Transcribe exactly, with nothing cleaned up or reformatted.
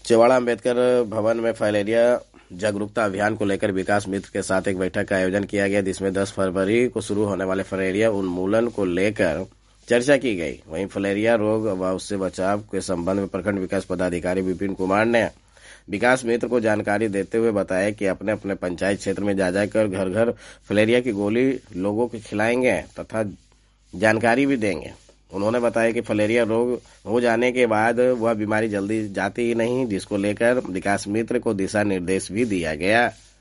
चेवाड़ा अम्बेडकर भवन में फाइलेरिया जागरूकता अभियान को लेकर विकास मित्र के साथ एक बैठक का आयोजन किया गया, जिसमें दस फरवरी को शुरू होने वाले फाइलेरिया उन्मूलन को लेकर चर्चा की गई। वहीं फाइलेरिया रोग व उससे बचाव के संबंध में प्रखंड विकास पदाधिकारी विपिन कुमार ने विकास मित्र को जानकारी देते हुए बताया कि अपने अपने पंचायत क्षेत्र में जा जाकर घर घर फाइलेरिया की गोली लोगों को खिलाएंगे तथा जानकारी भी देंगे। उन्होंने बताया कि फाइलेरिया रोग हो जाने के बाद वह बीमारी जल्दी जाती ही नहीं, जिसको लेकर विकास मित्र को दिशा निर्देश भी दिया गया।